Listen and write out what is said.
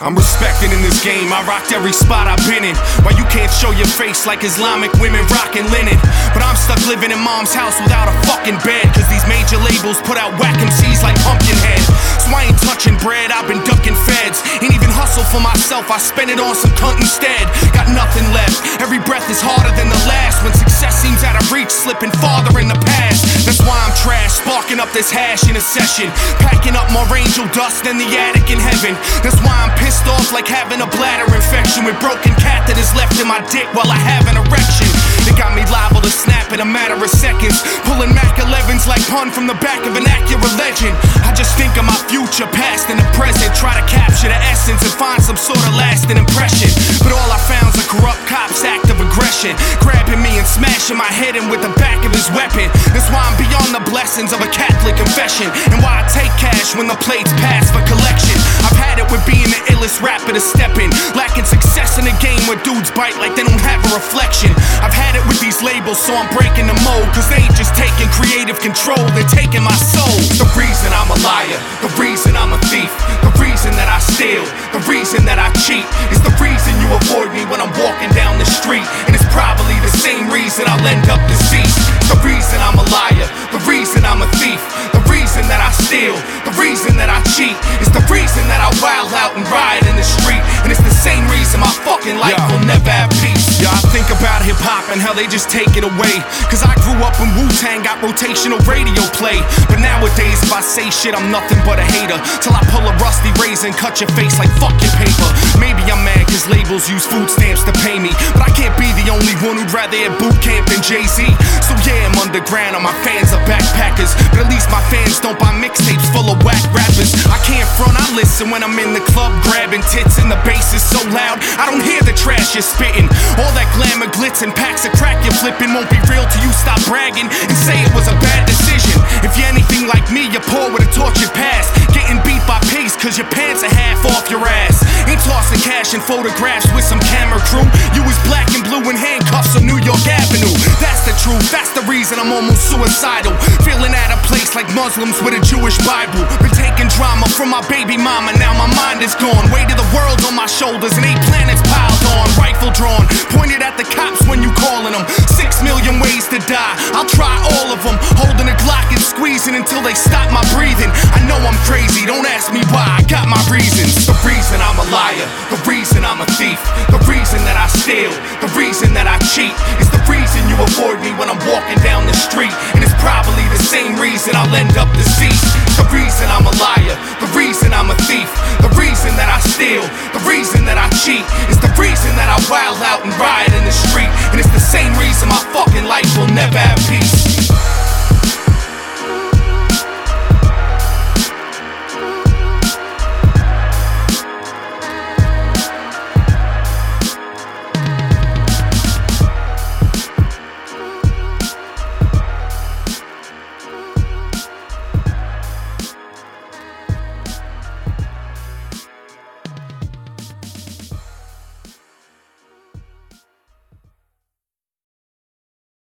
I'm respected in this game, I rocked every spot I've been in. Why you can't show your face like Islamic women rocking linen? But I'm stuck living in mom's house without a fucking bed, cause these major labels put out whack MCs like Pumpkinhead. So I ain't touching bread, I've been ducking feds. Ain't even hustle for myself, I spend it on some cunt instead. Got nothing left, every breath is harder than the last. When success seems out of reach, slipping farther in the past. That's why I'm trash, sparking up this hash in a session. Packing up more angel dust than the attic in heaven. That's why I'm pissed off like having a bladder infection, with broken catheters left in my dick while I have an erection. It got me liable to snap in a matter of seconds, pulling Mac 11s like pun from the back of an Acura Legend. I just think of my future, past and the present, try to capture the essence and find some sort of lasting impression. But all I found's a corrupt cop's act of aggression, grabbing me and smashing my head in with the back of his weapon. That's why I'm beyond the blessings of a Catholic confession, and why I take cash when the plates pass for collection. I've had it with being the illest rapper to step in, lacking success in a game where dudes bite like they don't have a reflection. I've had it with these labels, so I'm breaking the mold, cause they ain't just taking creative control, they're taking my soul. The reason I'm a liar, the reason I'm a thief, the reason that I steal, the reason that I cheat, is the reason you avoid me when I'm walking down the street. And it's probably the same reason I'll end up deceased. The reason I'm a liar, the reason I'm a thief, the reason that I steal, the reason that I cheat, is the reason that I wild out and ride in the street. And it's the same reason my fucking life will never have peace. Yeah, I think about hip-hop and how they just take it away, cause I grew up when Wu-Tang got rotational radio play. But nowadays if I say shit I'm nothing but a hater, till I pull a rusty razor and cut your face like fucking paper. Maybe I'm mad cause labels use food stamps to pay me, but I can't be the only one who'd rather hit boot camp than Jay-Z. So yeah, I'm underground and my fans are backpackers, but at least my fans don't buy mixtapes full of whack rappers. I can't front, I listen when I'm in the club grabbing tits and the bass is so loud I don't hear the trash you're spitting. All that glamour, glitz and packs of crack you're flipping won't be real till you stop bragging and say it was a bad decision. If you're anything like me, you're poor with a tortured past, getting beat by pigs cause your pants are half off your ass. Ain't tossing cash and photographs with some camera crew. You was black and blue in handcuffs on New York Avenue. That's the truth, that's the reason I'm almost suicidal, feeling out of place like Muslims with a Jewish Bible. Been taking drama from my baby mama, now my mind is gone. Weight of the world on my shoulders and 8 planets piled on. Rifle drawn, pointed at the cops when you calling them. 6 million ways to die, I'll try all of them. Holding a Glock and squeezing until they stop my breathing. I know I'm crazy, don't ask me why, I got my reasons. The reason I'm a liar, the reason I'm a thief, the reason that I steal, the reason that I cheat, is the reason you avoid me when I'm walking down the street. And it's probably the same reason I'll end up deceased. The reason I'm a liar, the reason I'm a thief, the reason that I steal, the reason that I cheat, is the reason that I wild out